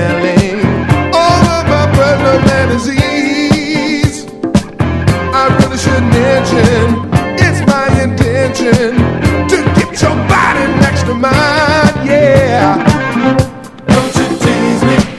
telling all of my personal fantasies. I really should mention, it's my intention to get your body next to mine.